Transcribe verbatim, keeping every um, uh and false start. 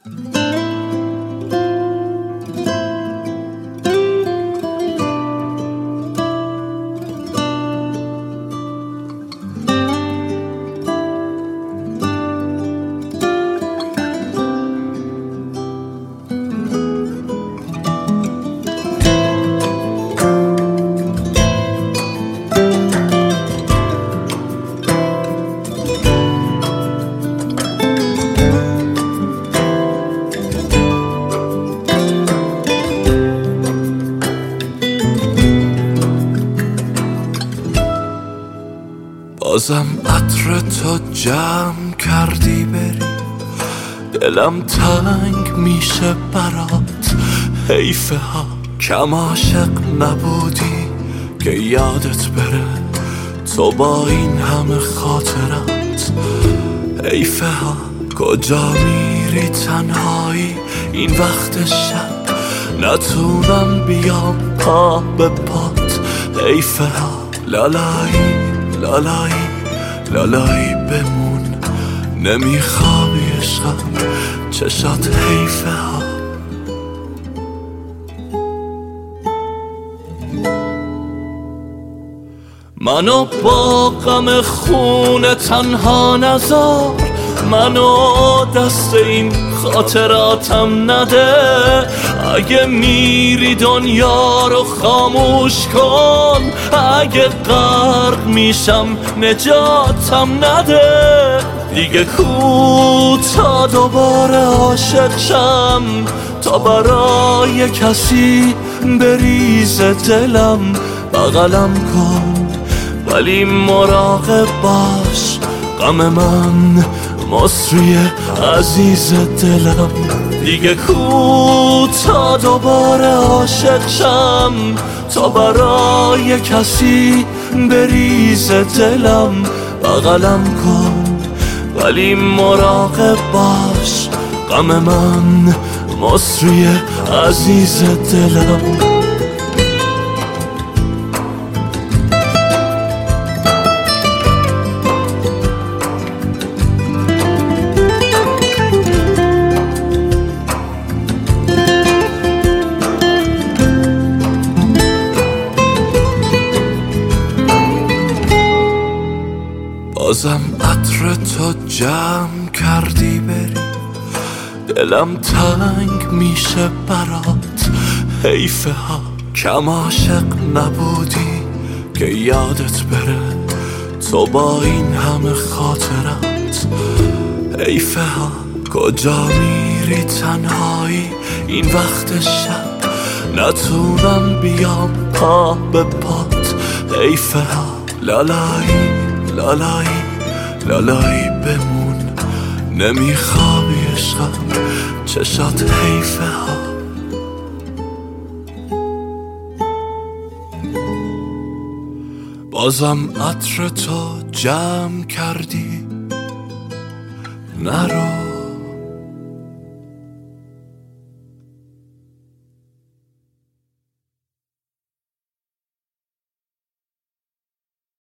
بازم عطر تو جمع کردی بری، دلم تنگ میشه برات. حیفه ها کم عاشق نبودی که یادت بره تو با این همه خاطرات. حیفه ها کجا میری تنهایی این وقت شب، نتونم بیام پا به پات. حیفه ها لالایی لالایی لالایی بمون، نمیخوابی عشقم چشات. حیفه ها منو با غم خون تنها نذار، منو دست این خاطراتم نده. اگه میری دنیا رو خاموش کن، اگه غرق میشم نجاتم نده. دیگه کو تا دوباره عاشق شم، تا برای کسی بریزه دلم. بغلم کن ولی مراقب باش، غم من مصری عزیز دلم. دیگه کو تا دوباره عاشق شم، تا برای کسی بریزه دلم. بغلم کن ولی مراقب باش، غم من مصری عزیز دلم. بازم عطر تو جمع کردی بری، دلم تنگ میشه برات. حیفه ها کم عاشق نبودی که یادت بره تو با این همه خاطرات. حیفه ها کجا میری تنهایی این وقت شب، نتونم بیام پا به پات. حیفه ها لالایی لالایی لالایی بمون، نمیخوابی عشقم چشات. حیفه ها بازم عطر تو جمع کردی، نرو